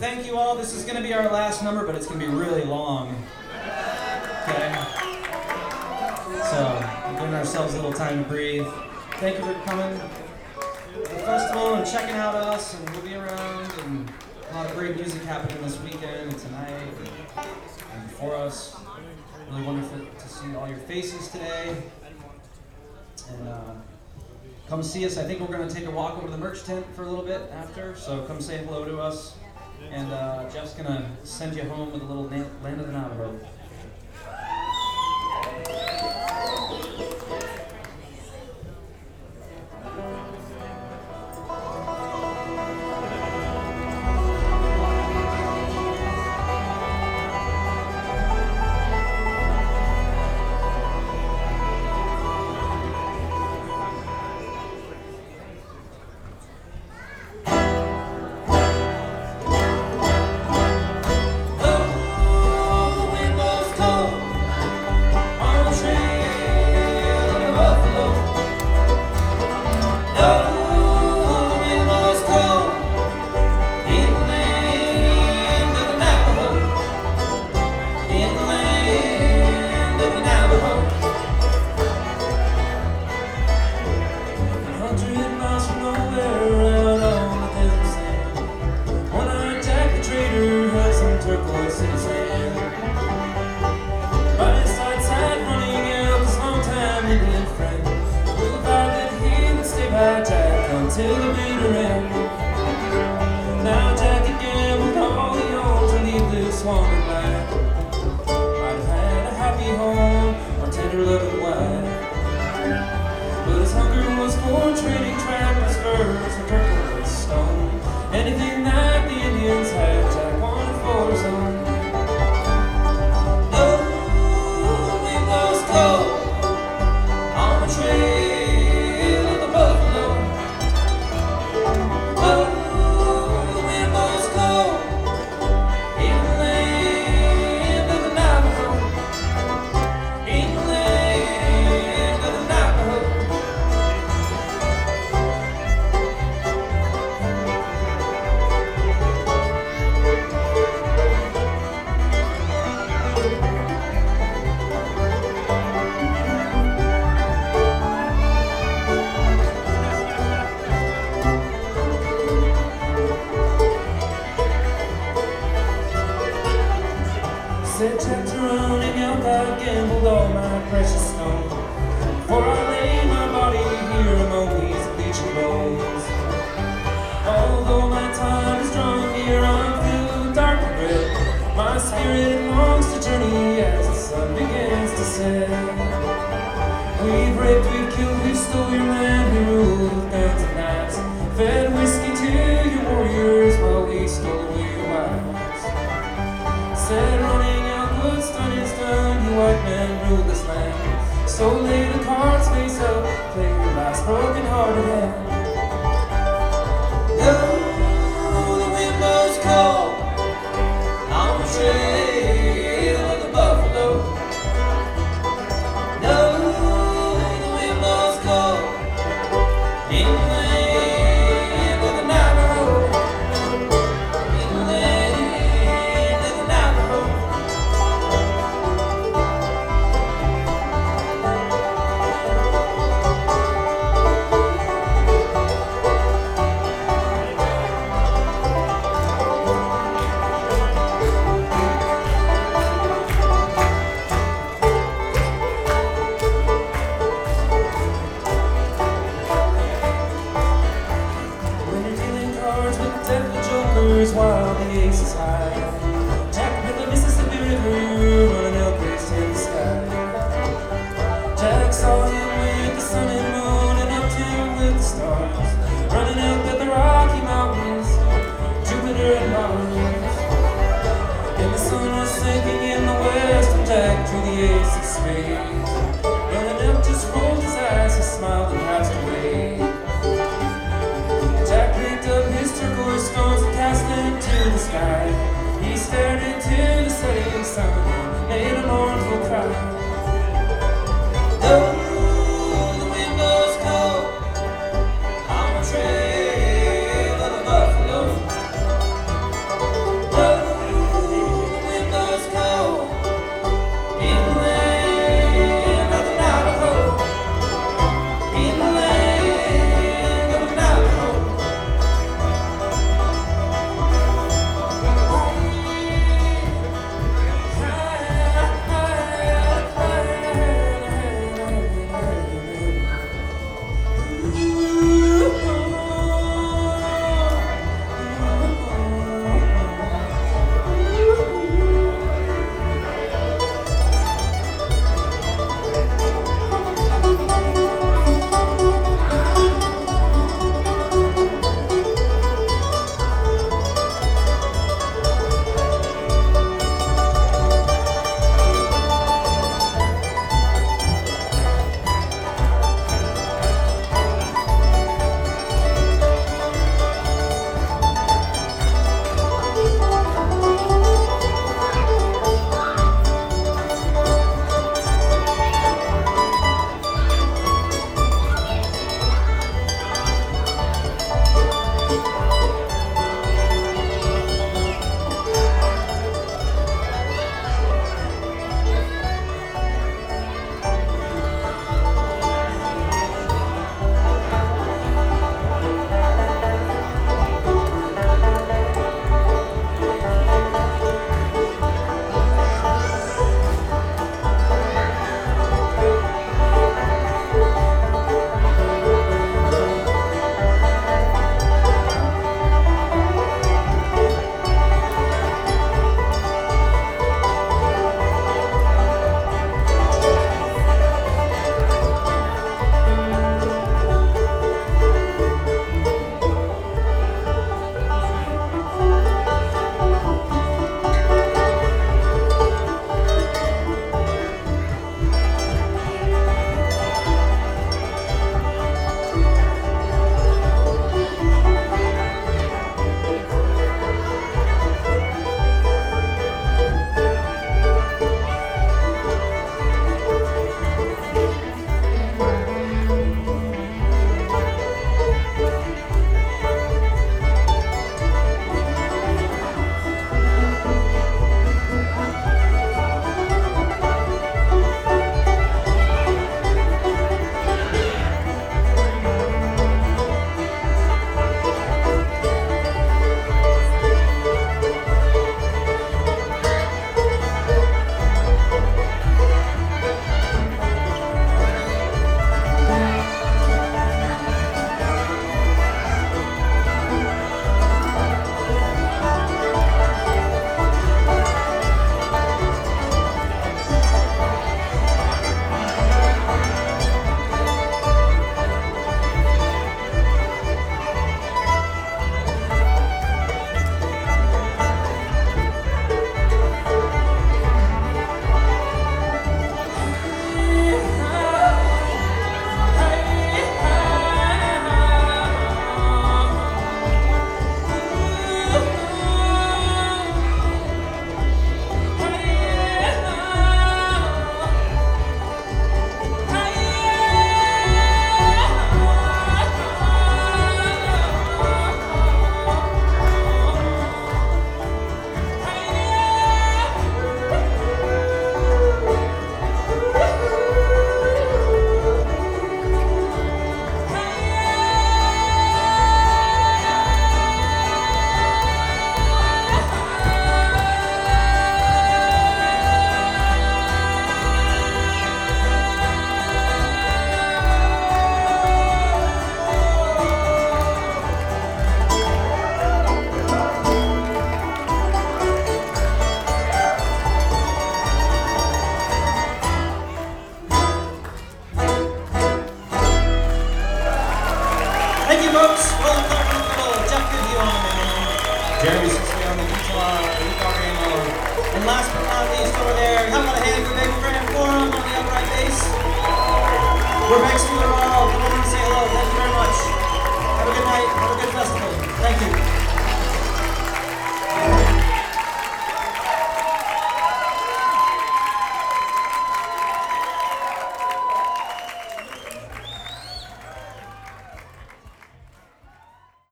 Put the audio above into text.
thank you all. This is going to be our last number, but it's going to be really long. Okay? So, we're giving ourselves a little time to breathe. Thank you for coming to the festival and checking out us, and we'll be around, and a lot of great music happening this weekend and tonight and before us. Really wonderful to see all your faces today. And come see us. I think we're going to take a walk over to the merch tent for a little bit after, so come say hello to us. And Jeff's going to send you home with a little Land of the Navajo. Till the bitter end. Now Jack again with all the old to leave this wonderland. Might have had a happy home or tender loving wife, but his hunger was for trading trappers' furs for turquoise stone. Anything that the Indians had, Jack wanted for his own. Oh, we lost gold on the trail of the buffalo. Said Jack to running out, I gambled all my precious stone, for I lay my body here among these bleaching bones. Although my time is drawn near, I'm filled with dark regret. My spirit longs to journey as the sun begins to set. We've raped, we've killed, we've stole your land, we ruled with guns and knives, fed whiskey to your warriors while we stole away your wives. Said running out good, done is done, you white men rule this land. So lay the cards face up, play your last broken-hearted hand. No, the wind blows cold on the trail of the buffalo. No, the wind blows cold in the land of the Navajo. In the land of the Navajo. While the ace is high, Jack with the Mississippi River running Elk Race in the sky. Jack saw him with the sun and moon and up to him with the stars, running up at the Rocky Mountains, Jupiter and Mars. And the sun was sinking in the west, and Jack drew the ace of spades. Running up just rolled his eyes, he smiled and passed away. Jack picked up his turquoise stones and cast them to the sky. He Jeremy Sicily on the guitar, Luke Aramo. And last but not least over there, how about a hand for Big Fran Forum on the upright bass? We're Max Figueroa. Come over and say hello. Thank you very much. Have a good night. Have a good festival.